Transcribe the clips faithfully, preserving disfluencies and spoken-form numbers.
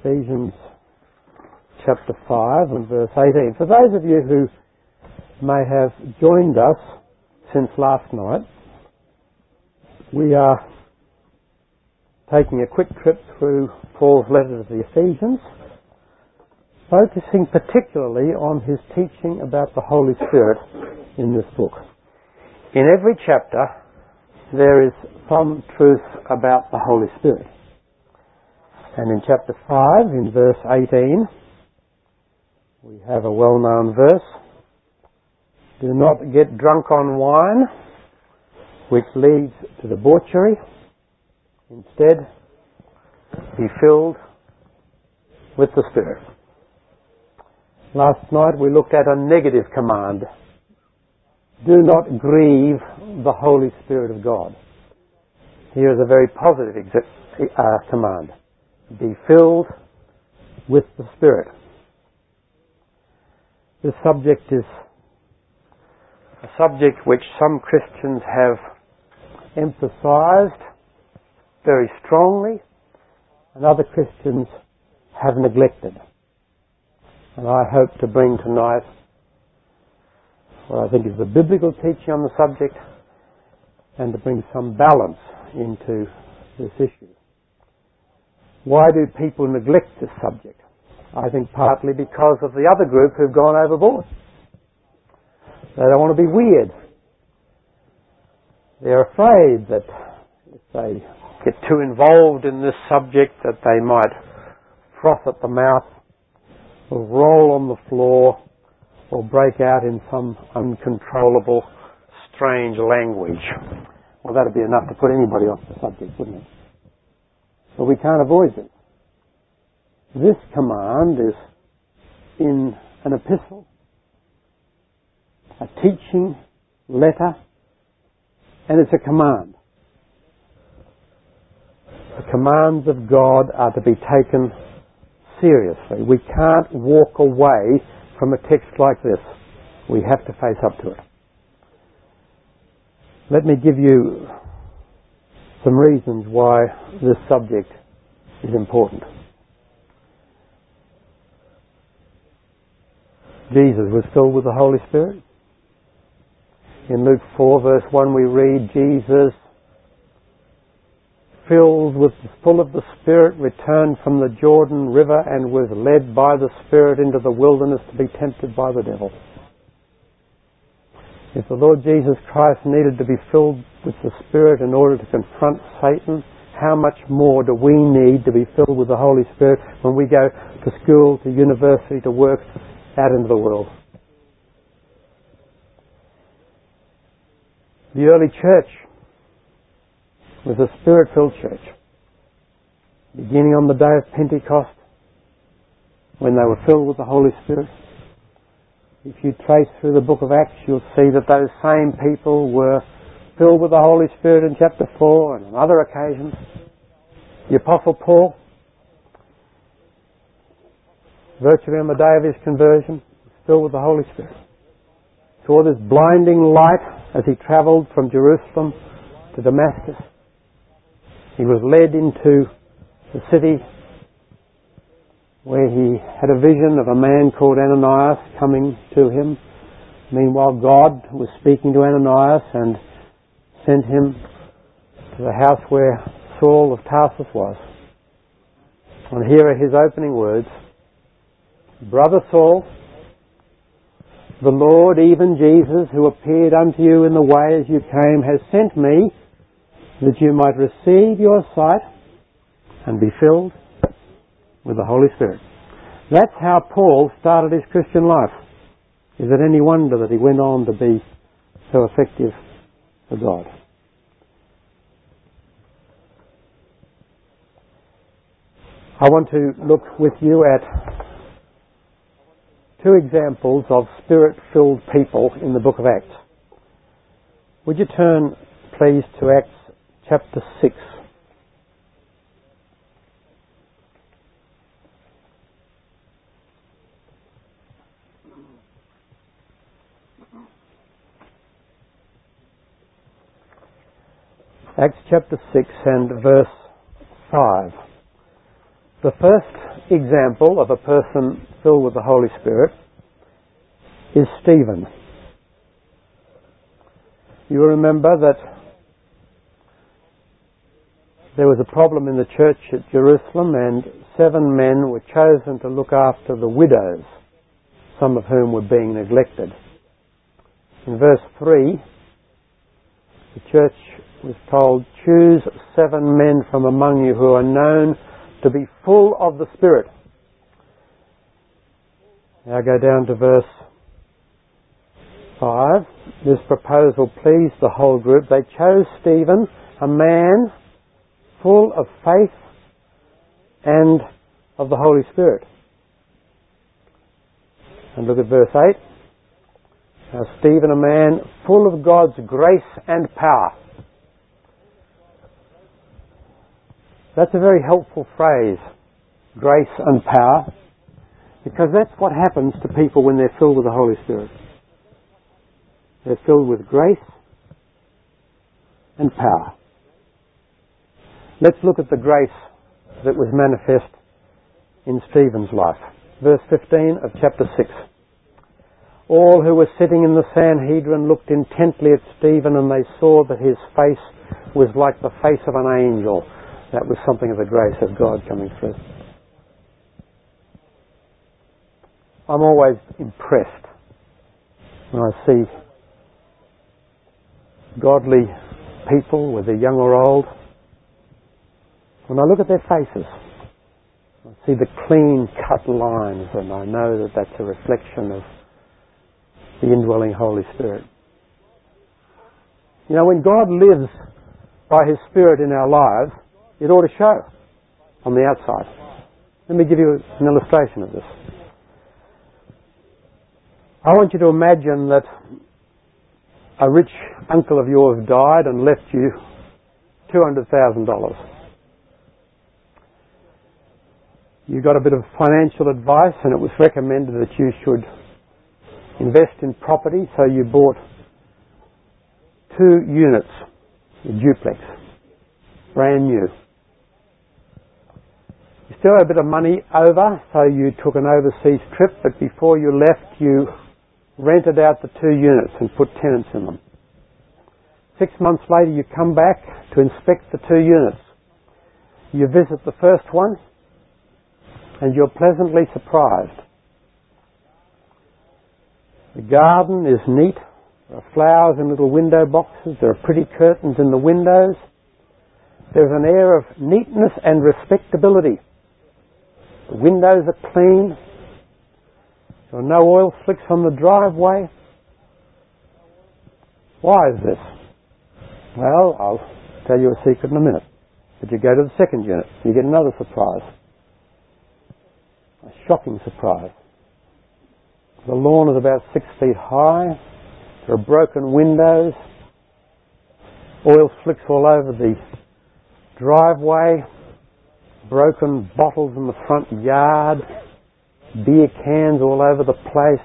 Ephesians chapter five and verse eighteen. For those of you who may have joined us since last night, we are taking a quick trip through Paul's letter to the Ephesians, focusing particularly on his teaching about the Holy Spirit in this book. In every chapter, there is some truth about the Holy Spirit. And in chapter five, in verse eighteen, we have a well-known verse. Do not get drunk on wine, which leads to debauchery. Instead, be filled with the Spirit. Last night we looked at a negative command. Do not grieve the Holy Spirit of God. Here is a very positive exa- uh, command. Be filled with the Spirit. This subject is a subject which some Christians have emphasized very strongly and other Christians have neglected. And I hope to bring tonight what I think is the biblical teaching on the subject and to bring some balance into this issue. Why do people neglect this subject? I think partly because of the other group who've gone overboard. They don't want to be weird. They're afraid that if they get too involved in this subject that they might froth at the mouth or roll on the floor or break out in some uncontrollable, strange language. Well, that'd be enough to put anybody off the subject, wouldn't it? But we can't avoid it. This command is in an epistle, a teaching letter, and it's a command. The commands of God are to be taken seriously. We can't walk away from a text like this. We have to face up to it. Let me give you some reasons why this subject is important. Jesus was filled with the Holy Spirit. In Luke four verse one we read, Jesus, filled with full of the Spirit, returned from the Jordan River and was led by the Spirit into the wilderness to be tempted by the devil. If the Lord Jesus Christ needed to be filled with the Spirit in order to confront Satan, how much more do we need to be filled with the Holy Spirit when we go to school, to university, to work, out into the world? The early church was a Spirit-filled church. Beginning on the day of Pentecost, when they were filled with the Holy Spirit. If you trace through the book of Acts, you'll see that those same people were filled with the Holy Spirit in chapter four and on other occasions. The Apostle Paul, virtually on the day of his conversion, was filled with the Holy Spirit. Saw this blinding light as he travelled from Jerusalem to Damascus. He was led into the city where he had a vision of a man called Ananias coming to him. Meanwhile, God was speaking to Ananias and sent him to the house where Saul of Tarsus was. And here are his opening words. Brother Saul, the Lord, even Jesus, who appeared unto you in the way as you came, has sent me that you might receive your sight and be filled with the Holy Spirit. That's how Paul started his Christian life. Is it any wonder that he went on to be so effective for God? I want to look with you at two examples of Spirit-filled people in the book of Acts. Would you turn, please, to Acts chapter six. Acts chapter six and verse five. The first example of a person filled with the Holy Spirit is Stephen. You remember that there was a problem in the church at Jerusalem, and seven men were chosen to look after the widows, some of whom were being neglected. In verse three, the church was told, "Choose seven men from among you who are known to be full of the Spirit." Now go down to verse five. This proposal pleased the whole group. They chose Stephen, a man full of faith and of the Holy Spirit. And look at verse eight. Now Stephen, a man full of God's grace and power. That's a very helpful phrase, grace and power, because that's what happens to people when they're filled with the Holy Spirit. They're filled with grace and power. Let's look at the grace that was manifest in Stephen's life. Verse fifteen of chapter six. All who were sitting in the Sanhedrin looked intently at Stephen, and they saw that his face was like the face of an angel. That was something of the grace of God coming through. I'm always impressed when I see godly people, whether young or old. When I look at their faces, I see the clean cut lines, and I know that that's a reflection of the indwelling Holy Spirit. You know, when God lives by His Spirit in our lives, it ought to show on the outside. Let me give you an illustration of this. I want you to imagine that a rich uncle of yours died and left you two hundred thousand dollars. You got a bit of financial advice, and it was recommended that you should invest in property, so you bought two units, a duplex, brand new. You still had a bit of money over, so you took an overseas trip, but before you left you rented out the two units and put tenants in them. Six months later you come back to inspect the two units. You visit the first one and you're pleasantly surprised. The garden is neat. There are flowers in little window boxes. There are pretty curtains in the windows. There's an air of neatness and respectability. The windows are clean. There are no oil slicks on the driveway. Why is this? Well, I'll tell you a secret in a minute. But you go to the second unit, you get another surprise. A shocking surprise. The lawn is about six feet high. There are broken windows. Oil slicks all over the driveway. Broken bottles in the front yard. Beer cans all over the place.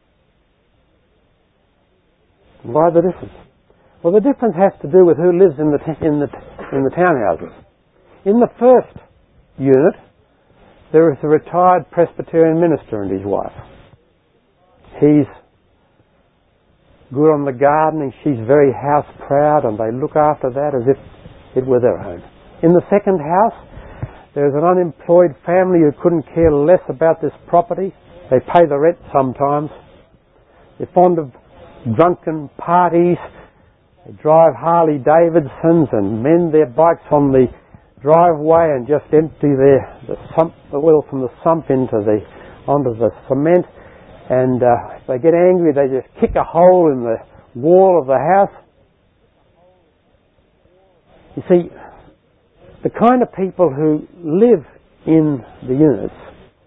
Why the difference? Well, the difference has to do with who lives in the t- in the t- in the townhouses. In the first unit, there is a retired Presbyterian minister and his wife. He's good on the gardening. She's very house proud, and they look after that as if it were their home. In the second house, there's an unemployed family who couldn't care less about this property. They pay the rent sometimes. They're fond of drunken parties. They drive Harley Davidsons and mend their bikes on the driveway and just empty their the, sump, the oil from the sump into the onto the cement. And uh, if they get angry, they just kick a hole in the wall of the house. You see, the kind of people who live in the units,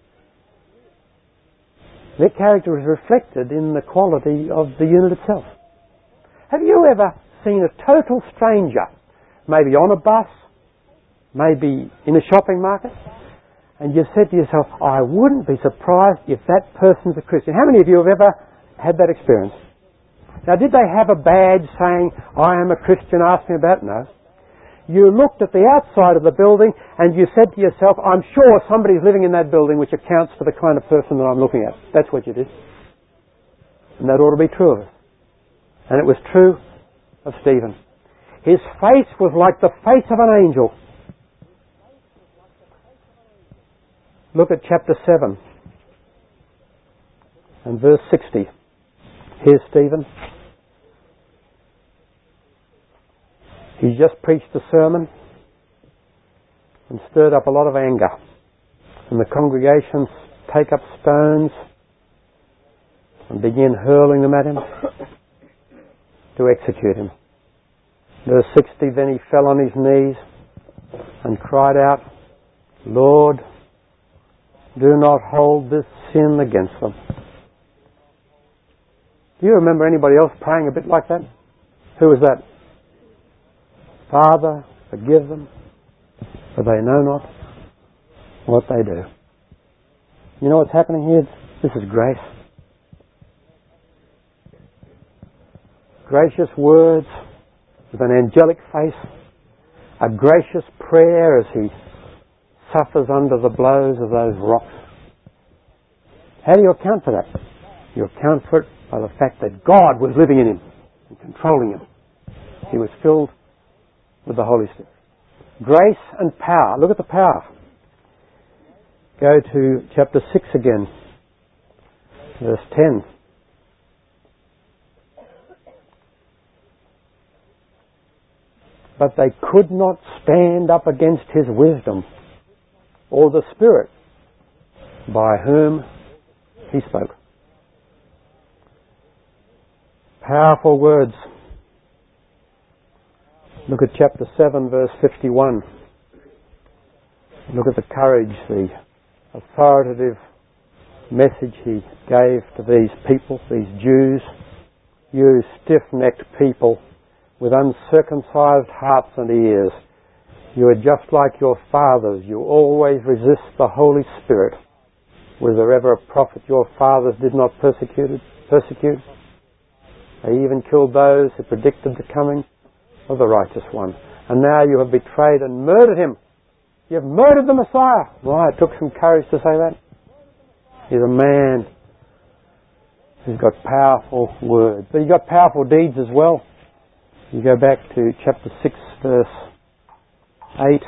their character is reflected in the quality of the unit itself. Have you ever seen a total stranger, maybe on a bus, maybe in a shopping market, and you've said to yourself, I wouldn't be surprised if that person's a Christian? How many of you have ever had that experience? Now, did they have a badge saying, I am a Christian, ask me about it? No. You looked at the outside of the building and you said to yourself, I'm sure somebody's living in that building, which accounts for the kind of person that I'm looking at. That's what you did. And that ought to be true of us. And it was true of Stephen. His face was like the face of an angel. Look at chapter seven and verse sixty. Here's Stephen. He's just preached a sermon and stirred up a lot of anger. And the congregations take up stones and begin hurling them at him to execute him. Verse sixty, then he fell on his knees and cried out, Lord, do not hold this sin against them. Do you remember anybody else praying a bit like that? Who was that? Father, forgive them, for they know not what they do. You know what's happening here? This is grace. Gracious words with an angelic face. A gracious prayer as he suffers under the blows of those rocks. How do you account for that? You account for it by the fact that God was living in him and controlling him. He was filled with the Holy Spirit. Grace and power. Look at the power. Go to chapter six again, verse ten. But they could not stand up against his wisdom or the Spirit by whom he spoke. Powerful words. Look at chapter seven, verse fifty-one. Look at the courage, the authoritative message he gave to these people, these Jews. You stiff-necked people with uncircumcised hearts and ears. You are just like your fathers. You always resist the Holy Spirit. Was there ever a prophet your fathers did not persecute? persecute? They even killed those who predicted the coming of the righteous one. And now you have betrayed and murdered him. You have murdered the Messiah. Why? It took some courage to say that. He's a man who's got powerful words. But he's got powerful deeds as well. You go back to chapter six, verse eight.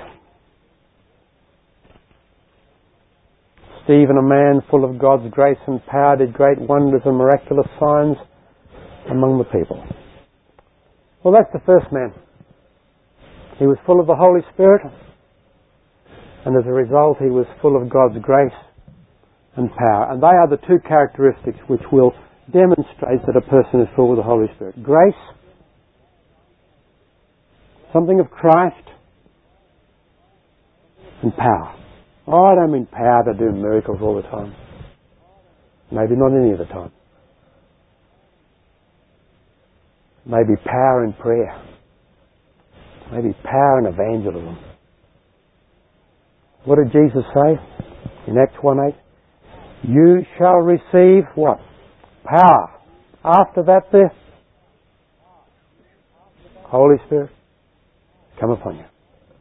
Stephen, a man full of God's grace and power, did great wonders and miraculous signs among the people. Well, that's the first man. He was full of the Holy Spirit, and as a result he was full of God's grace and power. And they are the two characteristics which will demonstrate that a person is full of the Holy Spirit. Grace, something of Christ, and power. Oh, I don't mean power to do miracles all the time. Maybe not any of the time. Maybe power in prayer. Maybe power in evangelism. What did Jesus say in Acts one eight? You shall receive what? Power. After that the Holy Spirit come upon you.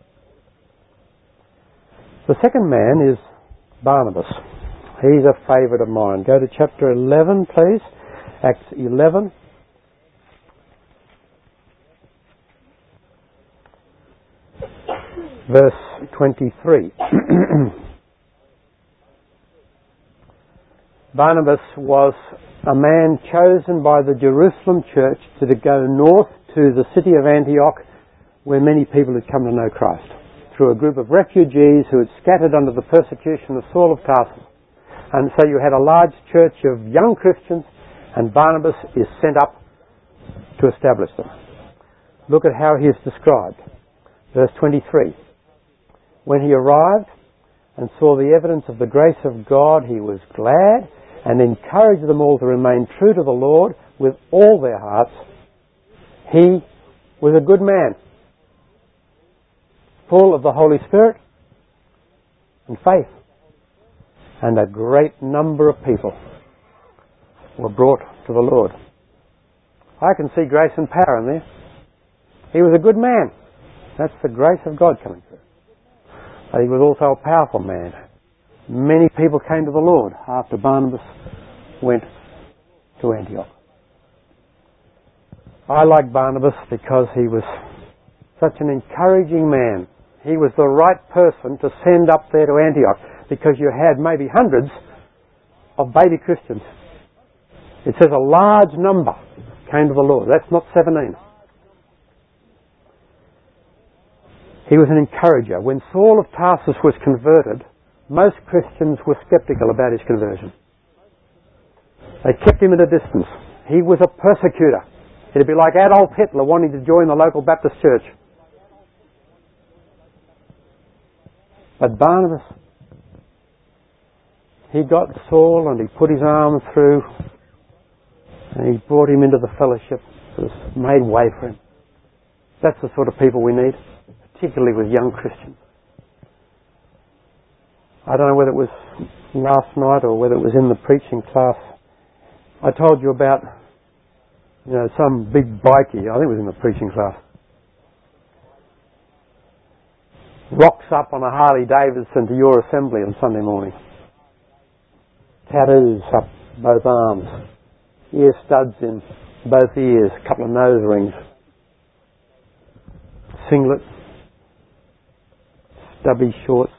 The second man is Barnabas. He's a favourite of mine. Go to chapter eleven, please. Acts eleven. Verse twenty-three. Barnabas was a man chosen by the Jerusalem church to go north to the city of Antioch, where many people had come to know Christ, through a group of refugees who had scattered under the persecution of Saul of Tarsus. And so you had a large church of young Christians, and Barnabas is sent up to establish them. Look at how he is described. Verse twenty-three. When he arrived and saw the evidence of the grace of God, he was glad and encouraged them all to remain true to the Lord with all their hearts. He was a good man, full of the Holy Spirit and faith. And a great number of people were brought to the Lord. I can see grace and power in there. He was a good man, That's the grace of God coming through. But he was also a powerful man. Many people came to the Lord after Barnabas went to Antioch. I like Barnabas because he was such an encouraging man. He was the right person to send up there to Antioch, because you had maybe hundreds of baby Christians. It says a large number came to the Lord. That's not seventeen. He was an encourager. When Saul of Tarsus was converted, most Christians were sceptical about his conversion. They kept him at a distance. He was a persecutor. It'd be like Adolf Hitler wanting to join the local Baptist church. But Barnabas, he got Saul and he put his arm through and he brought him into the fellowship. It was made way for him. That's the sort of people we need, particularly with young Christians. I don't know whether it was last night or whether it was in the preaching class. I told you about, you know, some big bikie, I think it was in the preaching class, rocks up on a Harley Davidson to your assembly on Sunday morning. Tattoos up both arms, ear studs in both ears, a couple of nose rings, singlet, stubby shorts.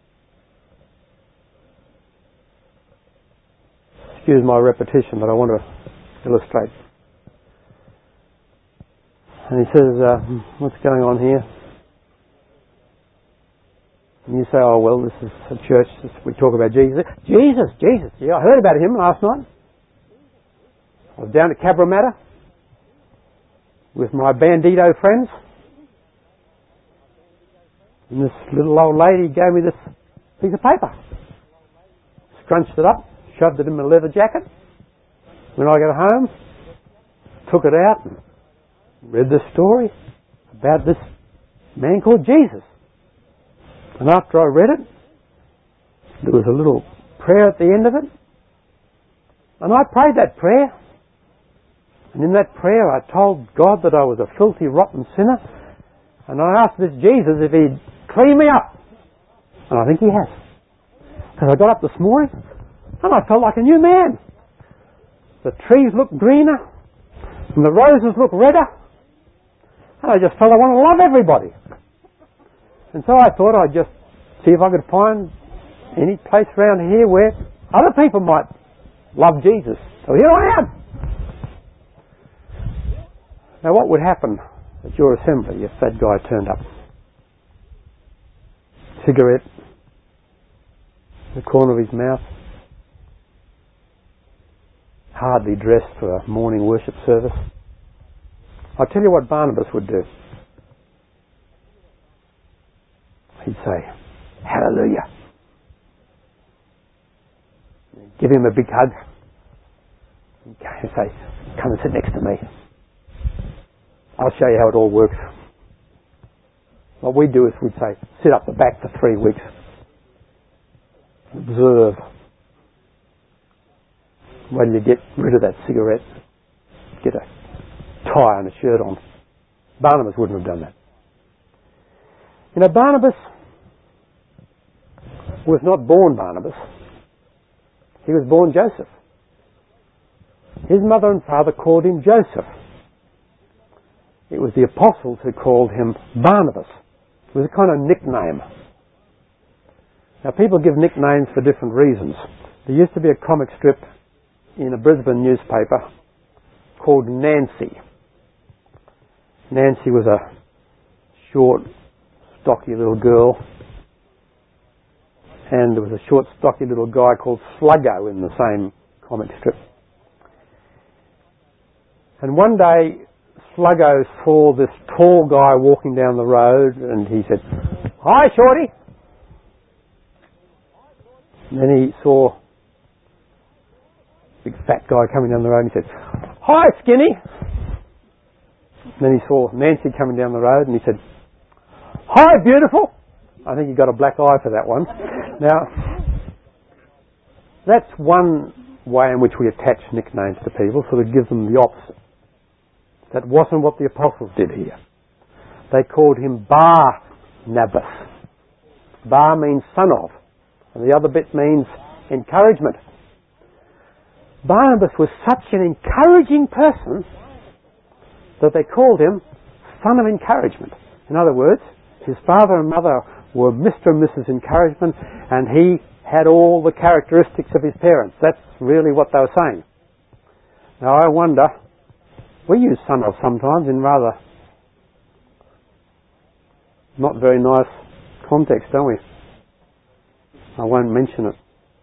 Excuse my repetition, but I want to illustrate. And he says, uh, what's going on here? And you say, oh, well, this is a church, we talk about Jesus. Jesus, Jesus, yeah, I heard about him last night. I was down at Cabramatta with my bandito friends. And this little old lady gave me this piece of paper. Scrunched it up, shoved it in my leather jacket. When I got home, took it out and read the story about this man called Jesus. And after I read it, there was a little prayer at the end of it. And I prayed that prayer. And in that prayer I told God that I was a filthy, rotten sinner. And I asked this Jesus if he'd clean me up. And I think he has. Because I got up this morning and I felt like a new man. The trees look greener and the roses look redder. And I just felt I want to love everybody. And so I thought I'd just see if I could find any place around here where other people might love Jesus. So here I am. Now what would happen at your assembly if that guy turned up? Cigarette in the corner of his mouth, hardly dressed for a morning worship service. I'll tell you what Barnabas would do. He'd say, hallelujah. Give him a big hug. He'd say, come and sit next to me. I'll show you how it all works. What we do is we'd say, sit up the back for three weeks. Observe. When you get rid of that cigarette, get a tie and a shirt on. Barnabas wouldn't have done that. You know, Barnabas was not born Barnabas. He was born Joseph. His mother and father called him Joseph. It was the apostles who called him Barnabas. It was a kind of nickname. Now, people give nicknames for different reasons. There used to be a comic strip in a Brisbane newspaper called Nancy. Nancy was a short, stocky little girl, and there was a short, stocky little guy called Sluggo in the same comic strip. And one day, Sluggo saw this tall guy walking down the road, and he said, "Hi, Shorty." And then he saw a big fat guy coming down the road, and he said, "Hi, Skinny." And then he saw Nancy coming down the road, and he said, "Hi, beautiful." I think he got a black eye for that one. Now, that's one way in which we attach nicknames to people, so to give them the opposite. That wasn't what the apostles did here. they called him Barnabas. Bar means son of, and the other bit means encouragement. Barnabas was such an encouraging person that they called him son of encouragement. In other words, his father and mother were Mister and Missus Encouragement, and he had all the characteristics of his parents. That's really what they were saying. Now I wonder, we use son of sometimes in rather not very nice context, don't we? I won't mention it.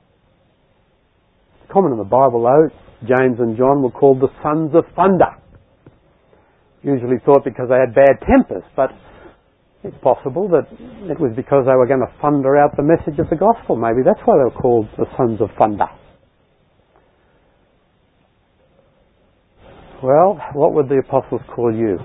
It's common in the Bible though. James and John were called the sons of thunder. Usually thought because they had bad tempers, but it's possible that it was because they were going to thunder out the message of the gospel. Maybe that's why they were called the sons of thunder. Well, what would the apostles call you?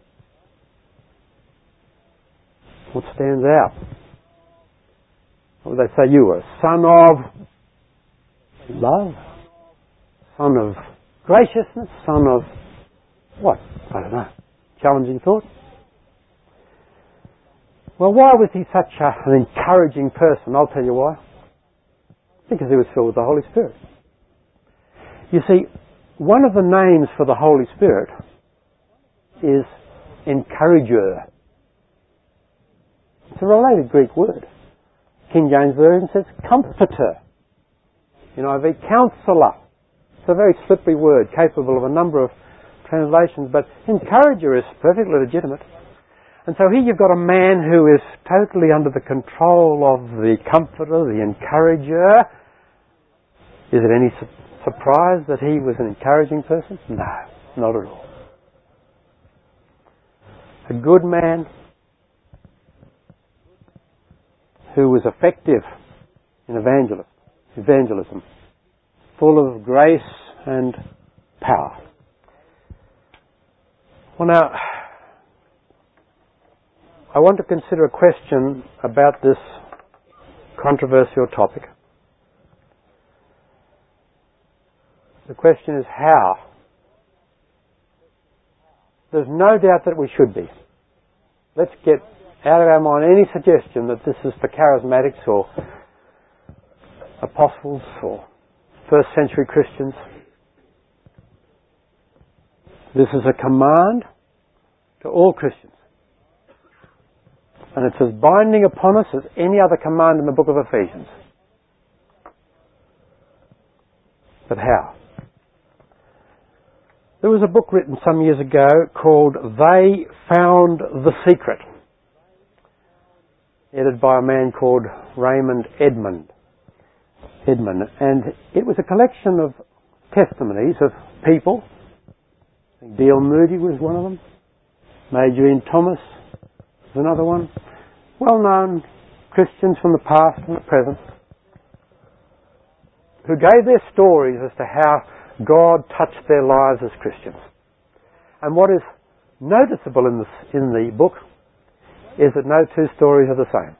What stands out? What would they say you were? Son of love? Son of graciousness? Son of what? I don't know. Challenging thought? Well, why was he such a, an encouraging person? I'll tell you why. Because he was filled with the Holy Spirit. You see, one of the names for the Holy Spirit is encourager. It's a related Greek word. King James Version says comforter. N I V, counselor. It's a very slippery word, capable of a number of translations, but encourager is perfectly legitimate. And so here you've got a man who is totally under the control of the comforter, the encourager. Is it any su- surprise that he was an encouraging person? No, not at all. A good man who was effective in evangelism, evangelism, full of grace and power. Well now, I want to consider a question about this controversial topic. The question is how? There's no doubt that we should be. Let's get out of our mind any suggestion that this is for charismatics or apostles or first century Christians. This is a command to all Christians. And it's as binding upon us as any other command in the book of Ephesians. But how? There was a book written some years ago called They Found the Secret, edited by a man called Raymond Edmund. Edmund. And it was a collection of testimonies of people. I think D L Moody was one of them. Major Ian Thomas was another one. Well-known Christians from the past and the present who gave their stories as to how God touched their lives as Christians. And what is noticeable in the, in the book is that no two stories are the same.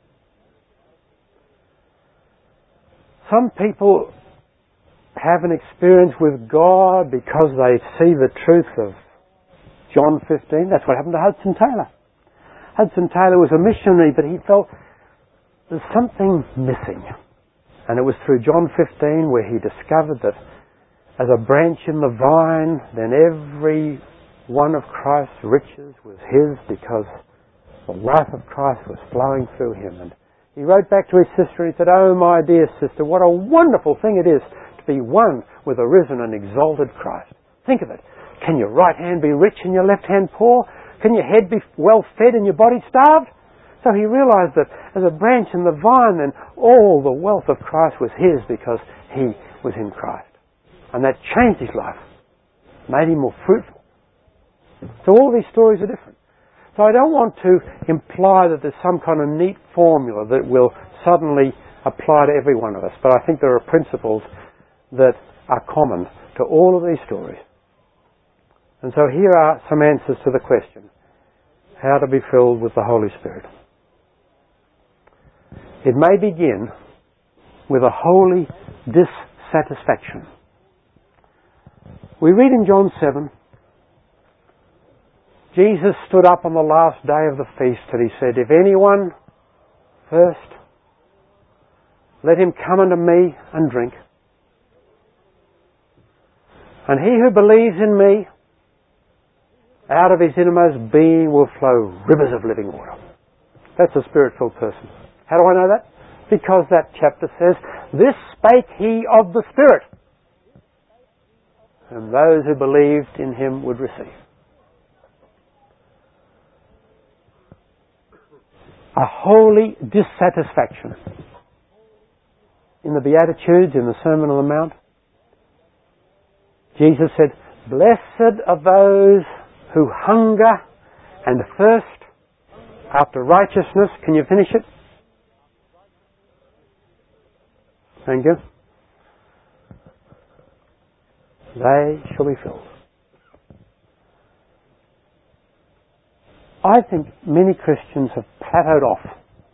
Some people have an experience with God because they see the truth of John fifteen. That's what happened to Hudson Taylor. Hudson Taylor was a missionary, but he felt there's something missing. And it was through John fifteen where he discovered that as a branch in the vine, then every one of Christ's riches was his because the life of Christ was flowing through him. And he wrote back to his sister and he said, "Oh, my dear sister, what a wonderful thing it is to be one with a risen and exalted Christ. Think of it. Can your right hand be rich and your left hand poor? Can your head be well fed and your body starved?" So he realized that as a branch in the vine, then all the wealth of Christ was his because he was in Christ. And that changed his life, made him more fruitful. So all these stories are different. So I don't want to imply that there's some kind of neat formula that will suddenly apply to every one of us. But I think there are principles that are common to all of these stories. And so here are some answers to the question, how to be filled with the Holy Spirit. It may begin with a holy dissatisfaction. We read in John seven, Jesus stood up on the last day of the feast and he said, "If anyone thirst, let him come unto me and drink. And he who believes in me, out of his innermost being will flow rivers of living water." That's a spirit-filled person. How do I know that? Because that chapter says, "This spake he of the Spirit, and those who believed in him would receive." A holy dissatisfaction. In the Beatitudes, in the Sermon on the Mount, Jesus said, "Blessed are those who hunger and thirst after righteousness." Can you finish it? Thank you. They shall be filled. I think many Christians have plateaued off.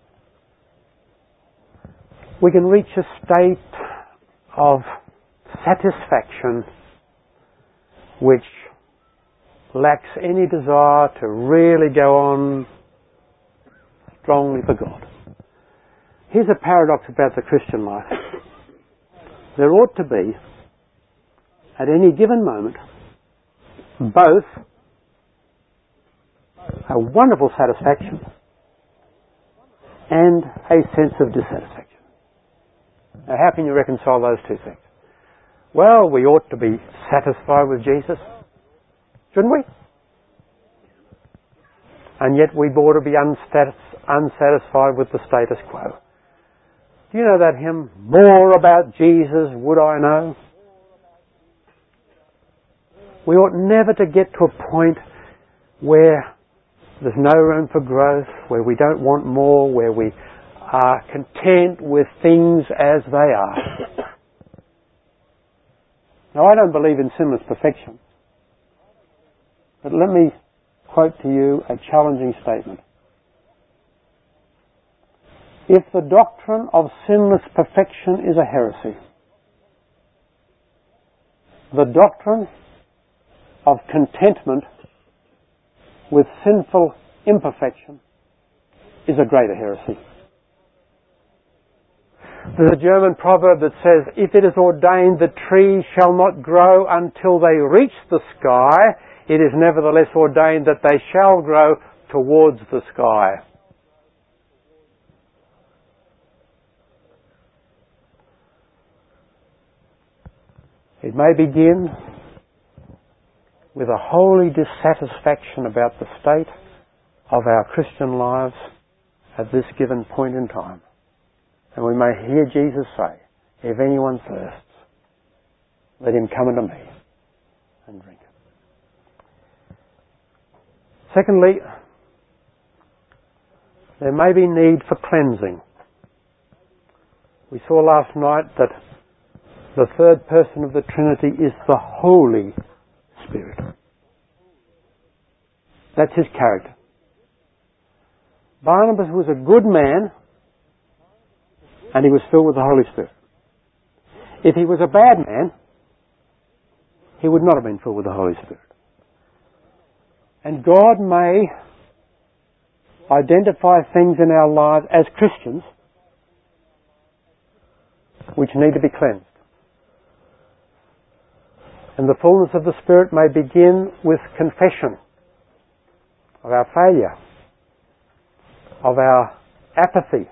We can reach a state of satisfaction which lacks any desire to really go on strongly for God. Here's a paradox about the Christian life. There ought to be, at any given moment, both a wonderful satisfaction and a sense of dissatisfaction. Now, how can you reconcile those two things? Well, we ought to be satisfied with Jesus, shouldn't we? And yet we ought to be unsatisfied with the status quo. Do you know that hymn, "More about Jesus would I know"? We ought never to get to a point where there's no room for growth, where we don't want more, where we are content with things as they are. Now, I don't believe in sinless perfection. But let me quote to you a challenging statement. If the doctrine of sinless perfection is a heresy, the doctrine of contentment with sinful imperfection is a greater heresy. There's a German proverb that says, "If it is ordained that trees shall not grow until they reach the sky, it is nevertheless ordained that they shall grow towards the sky." It may begin with a holy dissatisfaction about the state of our Christian lives at this given point in time. And we may hear Jesus say, "If anyone thirsts, let him come unto me and drink." Secondly, there may be need for cleansing. We saw last night that the third person of the Trinity is the Holy Spirit. That's his character. Barnabas was a good man and he was filled with the Holy Spirit. If he was a bad man, he would not have been filled with the Holy Spirit. And God may identify things in our lives as Christians which need to be cleansed. And the fullness of the Spirit may begin with confession of our failure, of our apathy.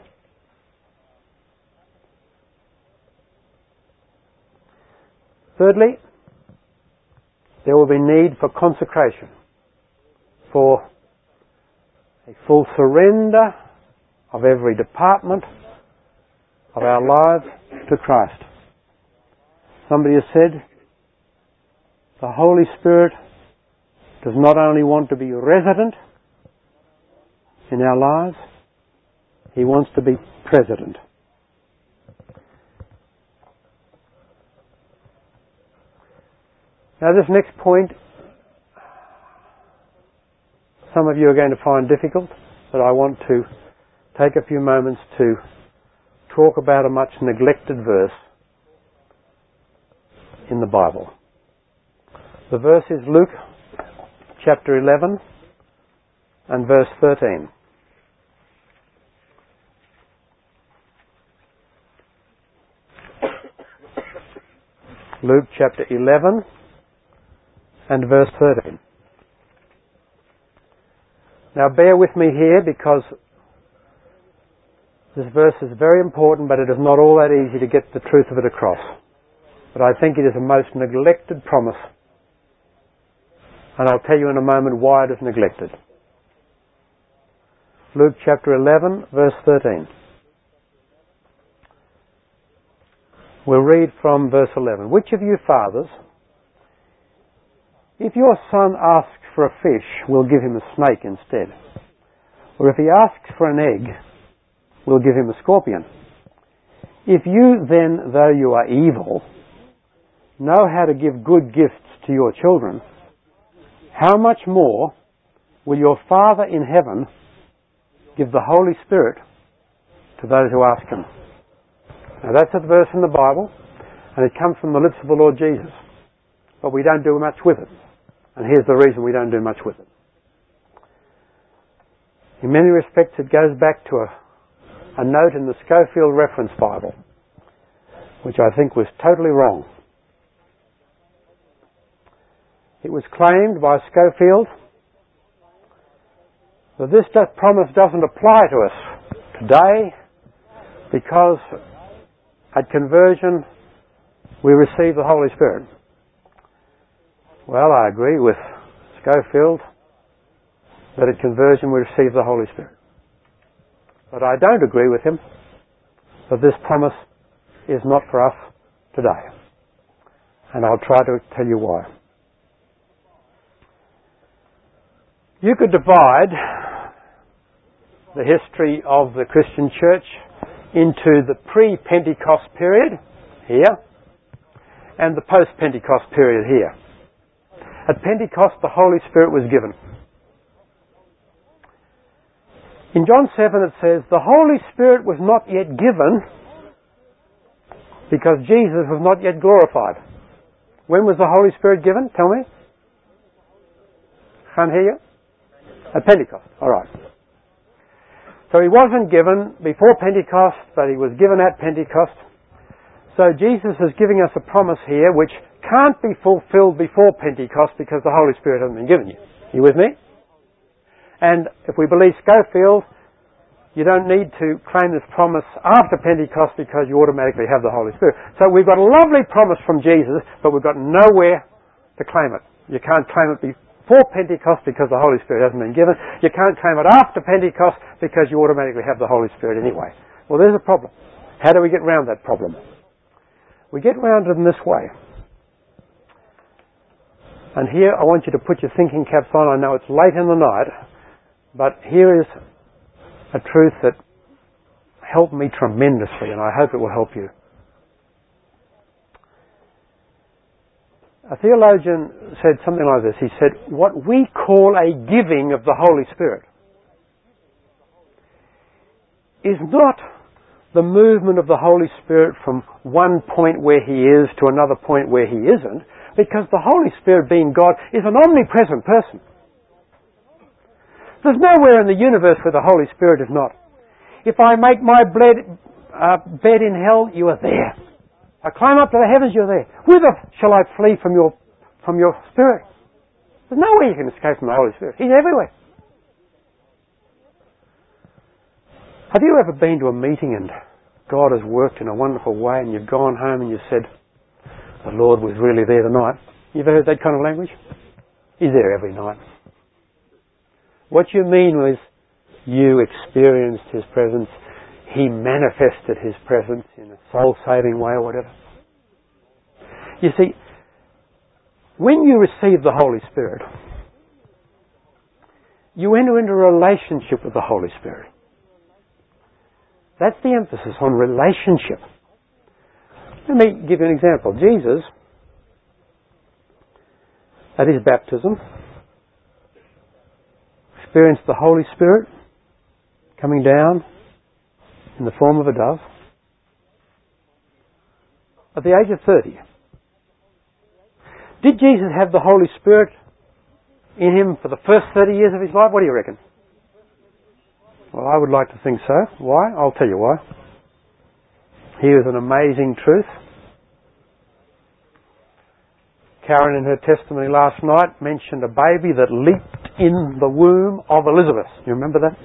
Thirdly, there will be need for consecration, for a full surrender of every department of our lives to Christ. Somebody has said, the Holy Spirit does not only want to be resident in our lives, He wants to be president. Now this next point, some of you are going to find difficult, but I want to take a few moments to talk about a much neglected verse in the Bible. The verse is Luke chapter eleven, and verse thirteen. Luke chapter eleven and verse thirteen. Now bear with me here, because this verse is very important, but it is not all that easy to get the truth of it across. But I think it is a most neglected promise. And I'll tell you in a moment why it is neglected. Luke chapter eleven, verse thirteen. We'll read from verse eleven. Which of you fathers, if your son asks for a fish, will give him a snake instead? Or if he asks for an egg, will give him a scorpion? If you then, though you are evil, know how to give good gifts to your children, how much more will your Father in heaven give the Holy Spirit to those who ask him? Now that's a verse in the Bible, and it comes from the lips of the Lord Jesus. But we don't do much with it. And here's the reason we don't do much with it. In many respects it goes back to a, a note in the Scofield Reference Bible, which I think was totally wrong. It was claimed by Scofield that this promise doesn't apply to us today because at conversion we receive the Holy Spirit. Well, I agree with Scofield that at conversion we receive the Holy Spirit. But I don't agree with him that this promise is not for us today. And I'll try to tell you why. You could divide the history of the Christian church into the pre-Pentecost period here and the post-Pentecost period here. At Pentecost, the Holy Spirit was given. In John seven it says, the Holy Spirit was not yet given because Jesus was not yet glorified. When was the Holy Spirit given? Tell me. Can't hear you? At Pentecost. All right. So he wasn't given before Pentecost, but he was given at Pentecost. So Jesus is giving us a promise here which can't be fulfilled before Pentecost because the Holy Spirit hasn't been given you. You with me? And if we believe Scofield, you don't need to claim this promise after Pentecost because you automatically have the Holy Spirit. So we've got a lovely promise from Jesus, but we've got nowhere to claim it. You can't claim it before Pentecost because the Holy Spirit hasn't been given. You can't claim it after Pentecost because you automatically have the Holy Spirit anyway. Well, there's a problem. How do we get around that problem? We get around it in this way. And here I want you to put your thinking caps on. I know it's late in the night, but here is a truth that helped me tremendously, and I hope it will help you. A theologian said something like this. He said, what we call a giving of the Holy Spirit is not the movement of the Holy Spirit from one point where he is to another point where he isn't, because the Holy Spirit, being God, is an omnipresent person. There's nowhere in the universe where the Holy Spirit is not. If I make my bed, uh, bed in hell, you are there. I climb up to the heavens, you're there. Whither shall I flee from your from your Spirit? There's no way you can escape from the Holy Spirit. He's everywhere. Have you ever been to a meeting and God has worked in a wonderful way and you've gone home and you said, the Lord was really there tonight? You ever heard that kind of language? He's there every night. What you mean was you experienced His presence. He manifested His presence in a soul-saving way or whatever. You see, when you receive the Holy Spirit, you enter into a relationship with the Holy Spirit. That's the emphasis on relationship. Let me give you an example. Jesus, at His baptism, experienced the Holy Spirit coming down in the form of a dove. At the age of thirty. Did Jesus have the Holy Spirit in Him for the first thirty years of His life? What do you reckon? Well, I would like to think so. Why? I'll tell you why. Here's an amazing truth. Karen, in her testimony last night, mentioned a baby that leaped in the womb of Elizabeth. You remember that?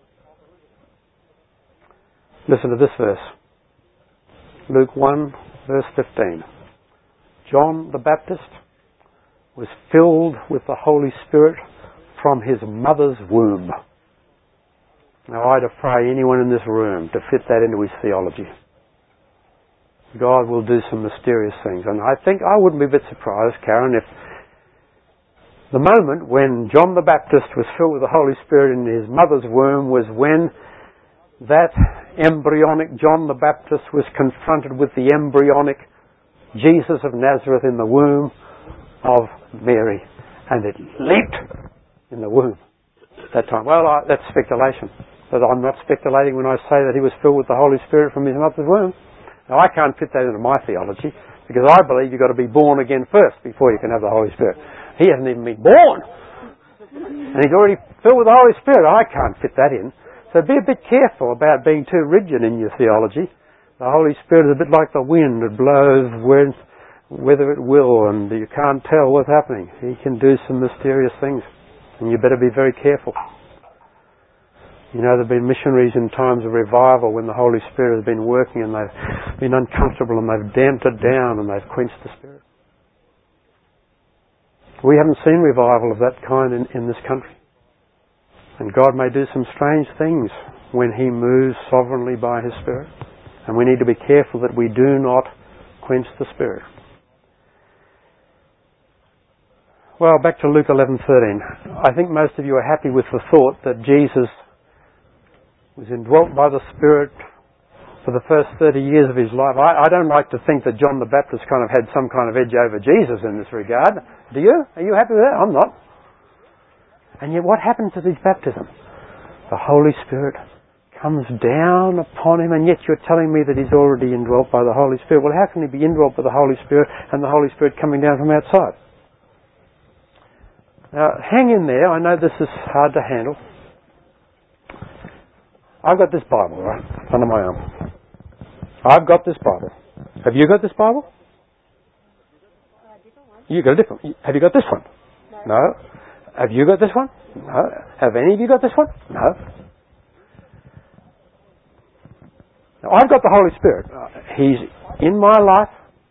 Listen to this verse. Luke one, verse fifteen. John the Baptist was filled with the Holy Spirit from his mother's womb. Now, I defy anyone in this room to fit that into his theology. God will do some mysterious things. And I think I wouldn't be a bit surprised, Karen, if the moment when John the Baptist was filled with the Holy Spirit in his mother's womb was when that embryonic John the Baptist was confronted with the embryonic Jesus of Nazareth in the womb of Mary. And it leaped in the womb at that time. Well, I, that's speculation. But I'm not speculating when I say that he was filled with the Holy Spirit from his mother's womb. Now, I can't fit that into my theology, because I believe you've got to be born again first before you can have the Holy Spirit. He hasn't even been born. And he's already filled with the Holy Spirit. I can't fit that in. So be a bit careful about being too rigid in your theology. The Holy Spirit is a bit like the wind. It blows when, whether it will, and you can't tell what's happening. He can do some mysterious things, and you better be very careful. You know, there have been missionaries in times of revival when the Holy Spirit has been working and they've been uncomfortable and they've damped it down and they've quenched the Spirit. We haven't seen revival of that kind in, in this country. And God may do some strange things when He moves sovereignly by His Spirit. And we need to be careful that we do not quench the Spirit. Well, back to Luke eleven thirteen. I think most of you are happy with the thought that Jesus was indwelt by the Spirit for the first thirty years of His life. I, I don't like to think that John the Baptist kind of had some kind of edge over Jesus in this regard. Do you? Are you happy with that? I'm not. And yet what happened to his baptism? The Holy Spirit comes down upon him, and yet you're telling me that he's already indwelt by the Holy Spirit. Well, how can he be indwelt by the Holy Spirit and the Holy Spirit coming down from outside? Now, hang in there. I know this is hard to handle. I've got this Bible, right, under my arm. I've got this Bible. Have you got this Bible? You got a different one. Have you got this one? No. No. Have you got this one? No. Have any of you got this one? No. Now, I've got the Holy Spirit. He's in my life.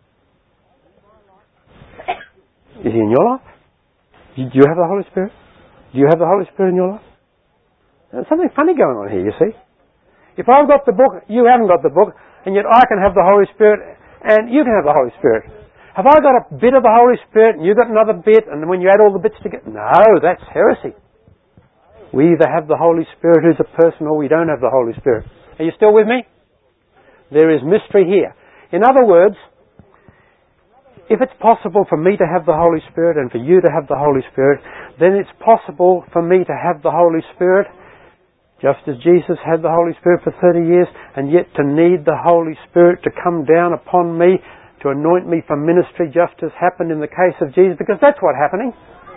Is He in your life? Do you have the Holy Spirit? Do you have the Holy Spirit in your life? There's something funny going on here, you see. If I've got the book, you haven't got the book, and yet I can have the Holy Spirit, and you can have the Holy Spirit. Have I got a bit of the Holy Spirit, and you got another bit, and when you add all the bits together? No, that's heresy. We either have the Holy Spirit who's a person, or we don't have the Holy Spirit. Are you still with me? There is mystery here. In other words, if it's possible for me to have the Holy Spirit and for you to have the Holy Spirit, then it's possible for me to have the Holy Spirit just as Jesus had the Holy Spirit for thirty years, and yet to need the Holy Spirit to come down upon me, to anoint me for ministry, just as happened in the case of Jesus, because that's what's happening.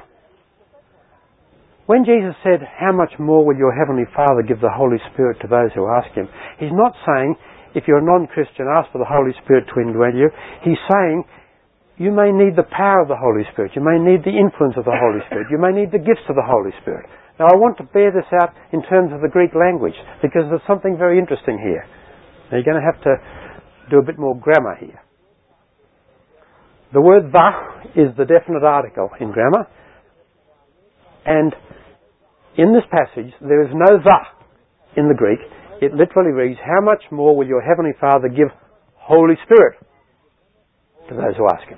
When Jesus said, how much more will your Heavenly Father give the Holy Spirit to those who ask Him? He's not saying, if you're a non-Christian, ask for the Holy Spirit to indwell you. He's saying, you may need the power of the Holy Spirit. You may need the influence of the Holy Spirit. You may need the gifts of the Holy Spirit. Now, I want to bear this out in terms of the Greek language, because there's something very interesting here. Now, you're going to have to do a bit more grammar here. The word the is the definite article in grammar. And in this passage, there is no the in the Greek. It literally reads, how much more will your Heavenly Father give Holy Spirit to those who ask Him?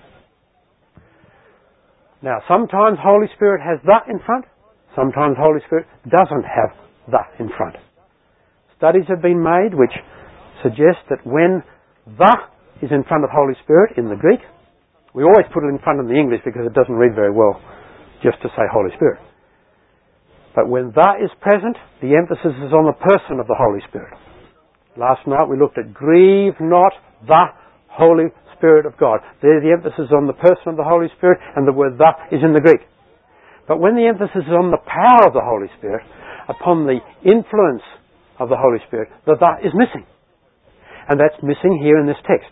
Now, sometimes Holy Spirit has the in front. Sometimes Holy Spirit doesn't have the in front. Studies have been made which suggest that when the is in front of Holy Spirit in the Greek, we always put it in front of the English because it doesn't read very well just to say Holy Spirit. But when the is present, the emphasis is on the person of the Holy Spirit. Last night we looked at grieve not the Holy Spirit of God. There the emphasis is on the person of the Holy Spirit, and the word the is in the Greek. But when the emphasis is on the power of the Holy Spirit, upon the influence of the Holy Spirit. The the is missing. And that's missing here in this text.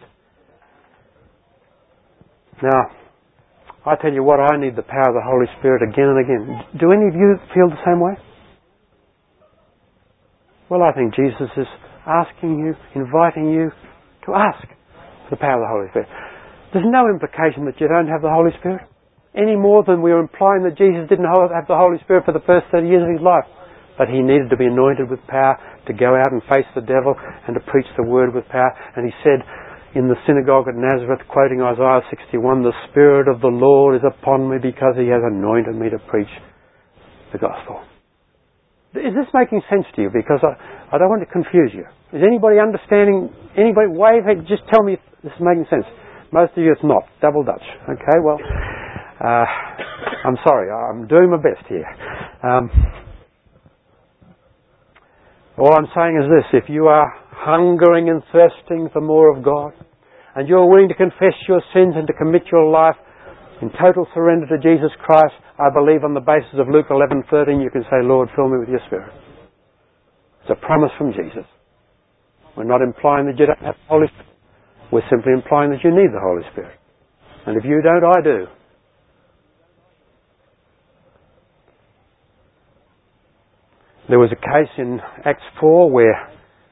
Now, I tell you what, I need the power of the Holy Spirit again and again. Do any of you feel the same way? Well, I think Jesus is asking you, inviting you to ask for the power of the Holy Spirit. There's no implication that you don't have the Holy Spirit, any more than we are implying that Jesus didn't have the Holy Spirit for the first thirty years of his life. But he needed to be anointed with power to go out and face the devil and to preach the word with power. And he said in the synagogue at Nazareth, quoting Isaiah sixty-one, "The Spirit of the Lord is upon me because he has anointed me to preach the gospel." Is this making sense to you? Because I, I don't want to confuse you. Is anybody understanding? Anybody wave? Just tell me if this is making sense. Most of you it's not. Double Dutch. Okay, well, uh, I'm sorry. I'm doing my best here. Um, all I'm saying is this. If you are hungering and thirsting for more of God, and you're willing to confess your sins and to commit your life in total surrender to Jesus Christ, I believe on the basis of Luke eleven thirteen you can say, "Lord, fill me with your Spirit." It's a promise from Jesus. We're not implying that you don't have the Holy Spirit. We're simply implying that you need the Holy Spirit. And if you don't, I do. There was a case in Acts four where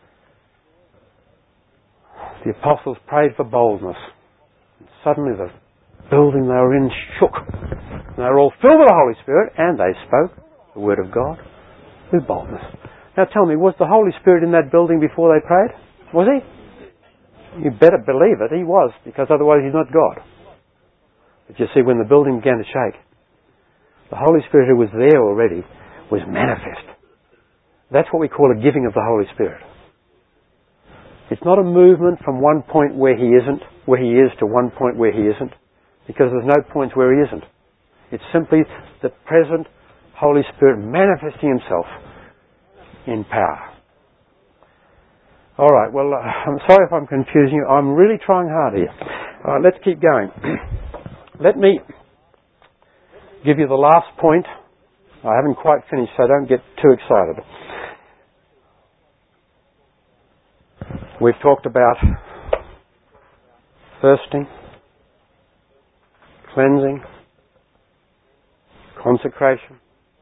the apostles prayed for boldness. And suddenly the building they were in shook. And they were all filled with the Holy Spirit and they spoke the Word of God with boldness. Now tell me, was the Holy Spirit in that building before they prayed? Was he? You better believe it, he was, because otherwise he's not God. But you see, when the building began to shake, the Holy Spirit who was there already was manifest. That's what we call a giving of the Holy Spirit. It's not a movement from one point where he isn't, where he is, to one point where he isn't, because there's no points where he isn't. It's simply the present Holy Spirit manifesting himself in power. All right, well, uh, I'm sorry if I'm confusing you. I'm really trying hard here. All right, let's keep going. Let me give you the last point. I haven't quite finished, so don't get too excited. We've talked about thirsting, cleansing, consecration,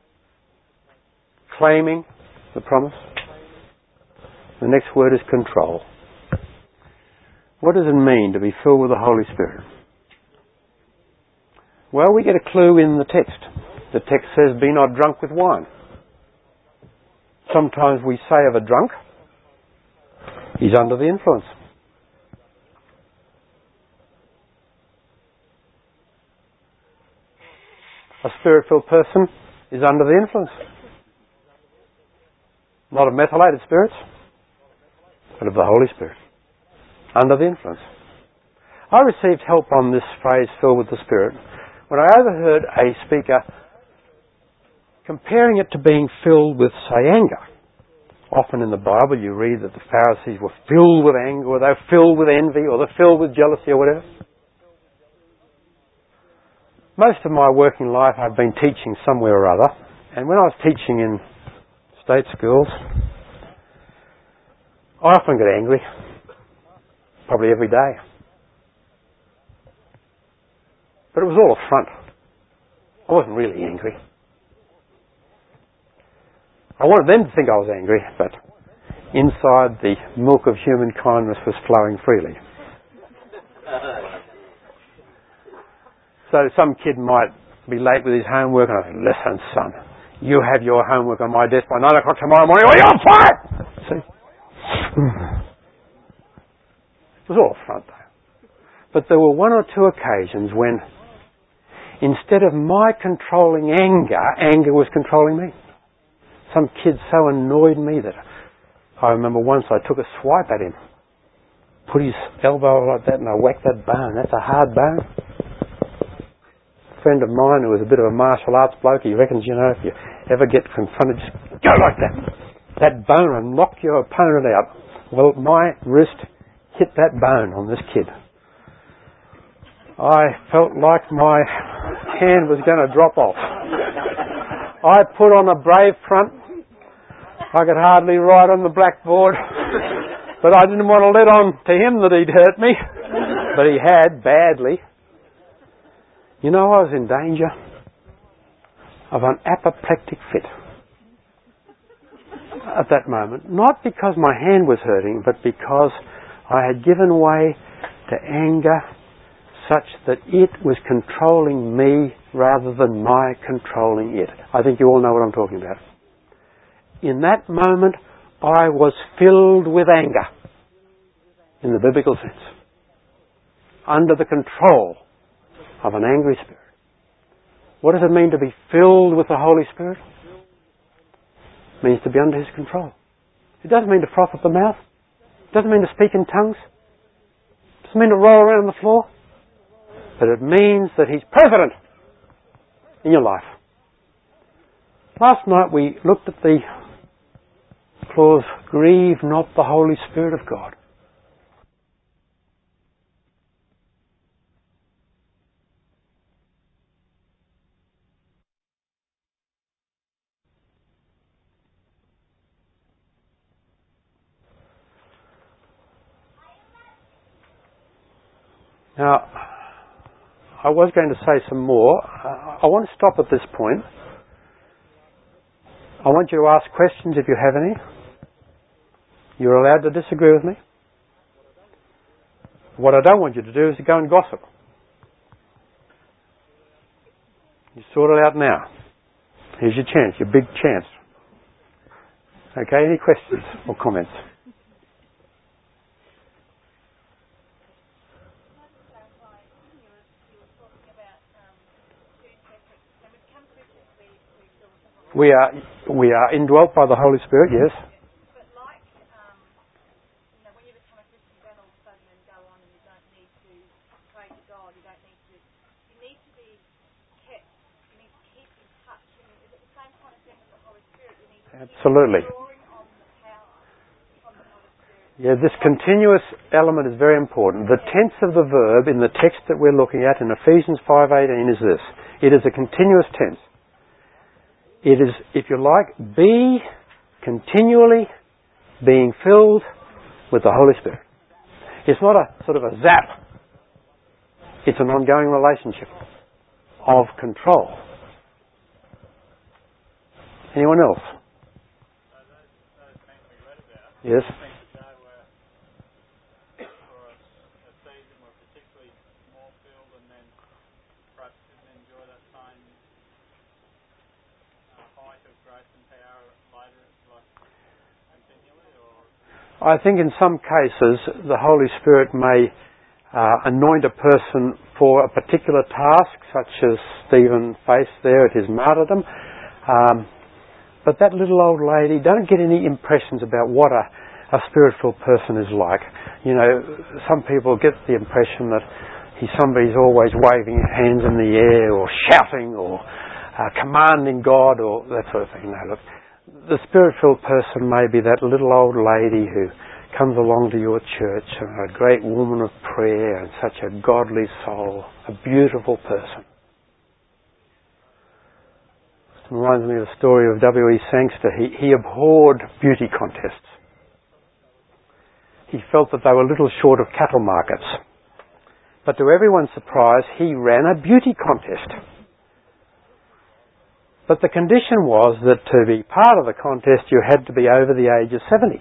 claiming the promise. The next word is control. What does it mean to be filled with the Holy Spirit? Well, we get a clue in the text. The text says, "Be not drunk with wine." Sometimes we say of a drunk, he's under the influence. A Spirit-filled person is under the influence. Not of methylated spirits, but of the Holy Spirit. Under the influence. I received help on this phrase, "filled with the Spirit," when I overheard a speaker comparing it to being filled with, say, anger. Often in the Bible you read that the Pharisees were filled with anger, or they were filled with envy, or they're filled with jealousy, or whatever. Most of my working life I've been teaching somewhere or other, and when I was teaching in state schools, I often get angry, probably every day. But it was all a front. I wasn't really angry. I wanted them to think I was angry, but inside the milk of human kindness was flowing freely. So some kid might be late with his homework, and I say, "Listen, son, you have your homework on my desk by nine o'clock tomorrow morning, or you're fired!" See? It was all front, though. But there were one or two occasions when, instead of my controlling anger, anger was controlling me. Some kid so annoyed me that I remember once I took a swipe at him. Put his elbow like that and I whacked that bone. That's a hard bone. A friend of mine who was a bit of a martial arts bloke, he reckons, you know, if you ever get confronted, just go like that. That bone will knock your opponent out. Well, my wrist hit that bone on this kid. I felt like my hand was going to drop off. I put on a brave front. I could hardly write on the blackboard. But I didn't want to let on to him that he'd hurt me. But he had, badly. You know, I was in danger of an apoplectic fit at that moment. Not because my hand was hurting, but because I had given way to anger such that it was controlling me rather than my controlling it. I think you all know what I'm talking about. In that moment, I was filled with anger, in the biblical sense, under the control of an angry spirit. What does it mean to be filled with the Holy Spirit? It means to be under His control. It doesn't mean to froth at the mouth. It doesn't mean to speak in tongues. It doesn't mean to roll around on the floor. But it means that He's president in your life. Last night we looked at the clause, grieve not the Holy Spirit of God. Now, I was going to say some more. Uh, I want to stop at this point. I want you to ask questions if you have any. You're allowed to disagree with me. What I don't want you to do is to go and gossip. You sort it out now. Here's your chance, your big chance. Okay, any questions or comments? We are we are indwelt by the Holy Spirit, yes. But like, um, you know, when you become a Christian, you don't all of a sudden then go on and you don't need to pray to God. You don't need to. You need to be kept. You need to keep in touch. And is it the same kind of thing with the Holy Spirit? You need to Absolutely. keep drawing on the power of the Holy Spirit. Yeah, this continuous element is very important. The tense of the verb in the text that we're looking at in Ephesians five eighteen is this. It is a continuous tense. It is, if you like, be continually being filled with the Holy Spirit. It's not a sort of a zap. It's an ongoing relationship of control. Anyone else? Yes? I think in some cases the Holy Spirit may uh, anoint a person for a particular task, such as Stephen faced there at his martyrdom. Um, but that little old lady, don't get any impressions about what a, a spirit-filled person is like. You know, some people get the impression that he's somebody who's always waving his hands in the air or shouting or uh, commanding God or that sort of thing. No, look. The Spirit-filled person may be that little old lady who comes along to your church, and a great woman of prayer and such a godly soul, a beautiful person. It reminds me of the story of W E Sangster. He, he abhorred beauty contests. He felt that they were little short of cattle markets. But to everyone's surprise, he ran a beauty contest. But the condition was that to be part of the contest you had to be over the age of seventy.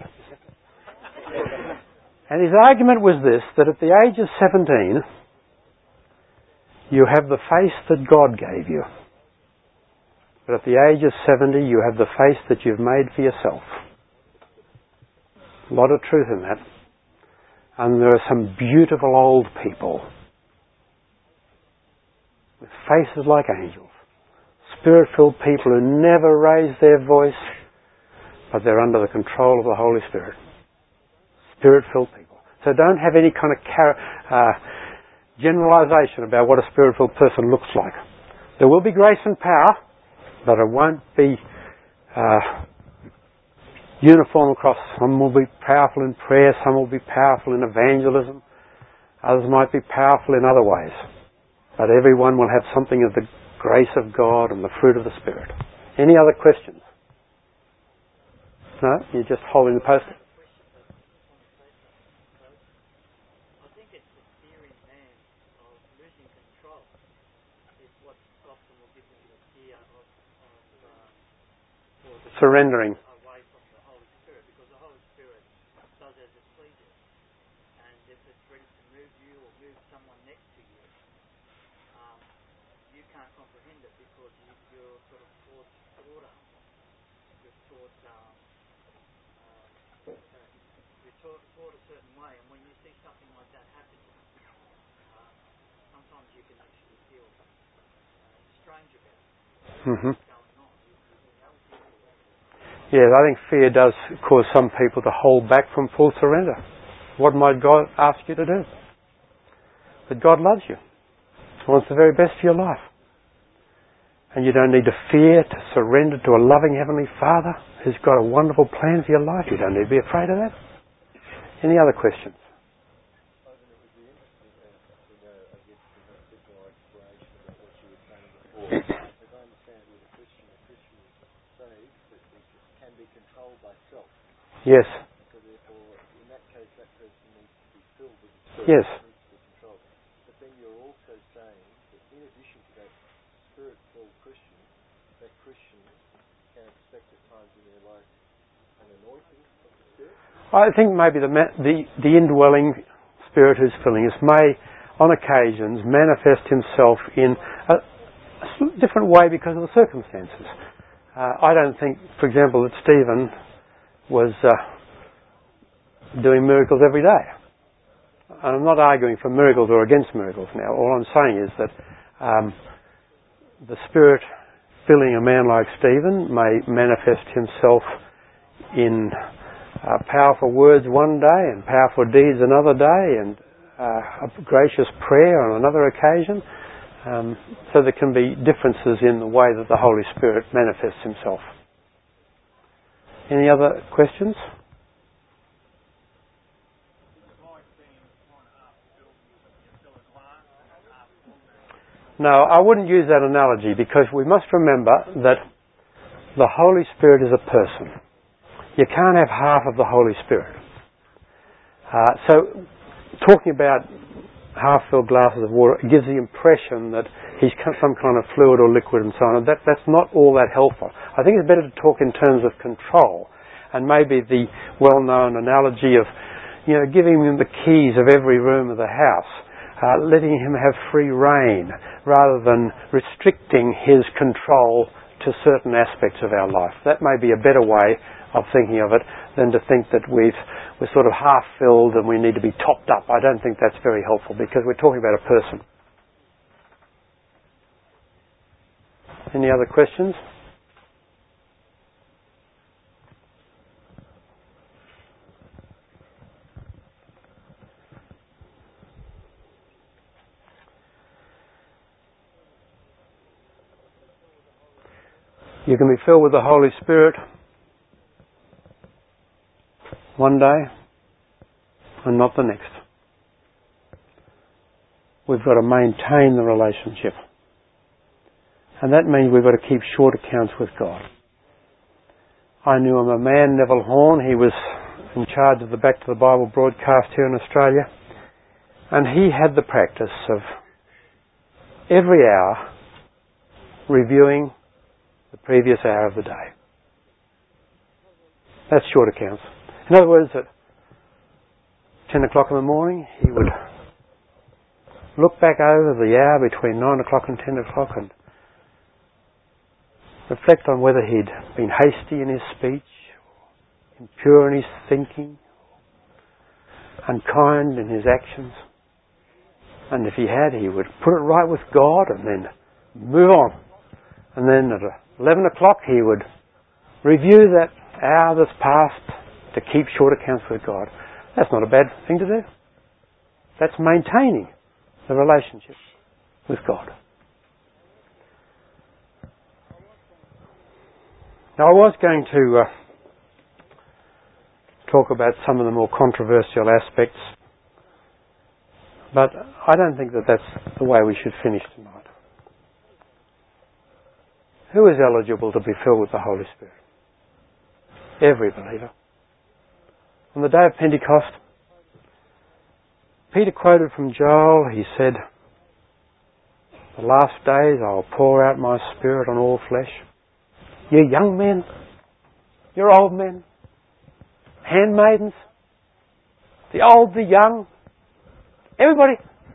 And his argument was this, that at the age of seventeen you have the face that God gave you. But at the age of seventy you have the face that you've made for yourself. A lot of truth in that. And there are some beautiful old people with faces like angels. Spirit-filled people who never raise their voice, but they're under the control of the Holy Spirit. Spirit-filled people. So don't have any kind of car- uh, generalisation about what a Spirit-filled person looks like. There will be grace and power, but it won't be uh, uniform across. Some will be powerful in prayer, some will be powerful in evangelism, others might be powerful in other ways. But everyone will have something of the grace of God and the fruit of the Spirit. Any other questions? No, you're just holding the post. I think it's the fear in man of losing control is what often will give them the fear of, of uh, or the Surrendering. away from the Holy Spirit, because the Holy Spirit does as it pleases, and if it's ready to move you or move someone next to you, um, you can't comprehend it because you, you're sort of taught order, you're taught um, uh, you're taught, taught a certain way, and when you see something like that happen, uh, sometimes you can actually feel uh, strange about it. Mm-hmm. What's going on? You, you know, Yes, I think fear does cause some people to hold back from full surrender. What might God ask you to do? But God loves you. He wants the very best for your life. And you don't need to fear to surrender to a loving Heavenly Father who's got a wonderful plan for your life. You don't need to be afraid of that. Any other questions? Yes. So therefore, in that case, that person needs to be filled with the Spirit. Yes. Needs to be controlled. But then you're also saying that in addition to that Spirit-filled Christian, that Christian can expect at times in their life an anointing of the Spirit. I think maybe the the, the indwelling Spirit who's filling us may, on occasions, manifest himself in a, a different way because of the circumstances. Uh, I don't think, for example, that Stephen was uh, doing miracles every day. And I'm not arguing for miracles or against miracles now. All I'm saying is that um, the Spirit filling a man like Stephen may manifest himself in uh, powerful words one day and powerful deeds another day, and uh, a gracious prayer on another occasion. Um, so there can be differences in the way that the Holy Spirit manifests himself. Any other questions? No, I wouldn't use that analogy because we must remember that the Holy Spirit is a person. You can't have half of the Holy Spirit. Uh, so talking about half-filled glasses of water gives the impression that he's some kind of fluid or liquid and so on. That, that's not all that helpful. I think it's better to talk in terms of control, and maybe the well-known analogy of, you know, giving him the keys of every room of the house, uh, letting him have free rein, rather than restricting his control to certain aspects of our life. That may be a better way of thinking of it than to think that we've, we're sort of half-filled and we need to be topped up. I don't think that's very helpful because we're talking about a person. Any other questions? You can be filled with the Holy Spirit one day and not the next. We've got to maintain the relationship. And that means we've got to keep short accounts with God. I knew him, a man, Neville Horn. He was in charge of the Back to the Bible broadcast here in Australia. And he had the practice of every hour reviewing the previous hour of the day. That's short accounts. In other words, at ten o'clock in the morning, he would look back over the hour between nine o'clock and ten o'clock and reflect on whether he'd been hasty in his speech, impure in his thinking, unkind in his actions. And if he had, he would put it right with God and then move on. And then at eleven o'clock, he would review that hour that's passed to keep short accounts with God. That's not a bad thing to do. That's maintaining the relationship with God. Now, I was going to uh, talk about some of the more controversial aspects, but I don't think that that's the way we should finish tonight. Who is eligible to be filled with the Holy Spirit? Every believer. On the day of Pentecost, Peter quoted from Joel. He said, "The last days I'll pour out my Spirit on all flesh. You young men, you old men, handmaidens, the old, the young, everybody."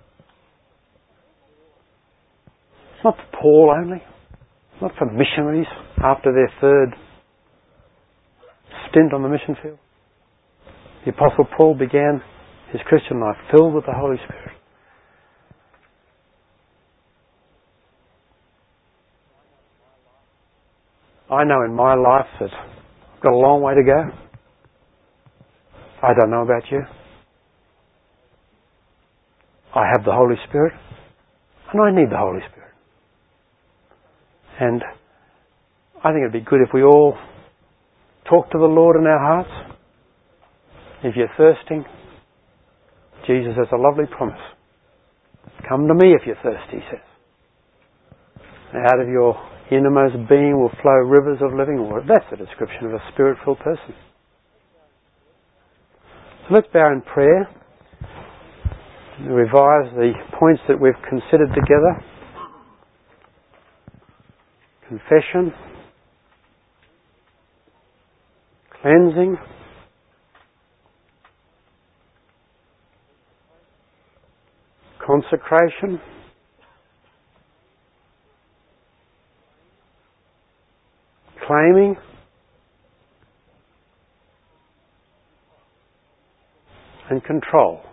It's not for Paul only. It's not for missionaries after their third stint on the mission field. The Apostle Paul began his Christian life filled with the Holy Spirit. I know in my life that I've got a long way to go. I don't know about you. I have the Holy Spirit, and I need the Holy Spirit. And I think it'd be good if we all talk to the Lord in our hearts. If you're thirsting, Jesus has a lovely promise. Come to me if you're thirsty, he says. And out of your innermost being will flow rivers of living water. That's a description of a Spirit-filled person. So let's bow in prayer and revise the points that we've considered together. Confession, cleansing, consecration, claiming, and control.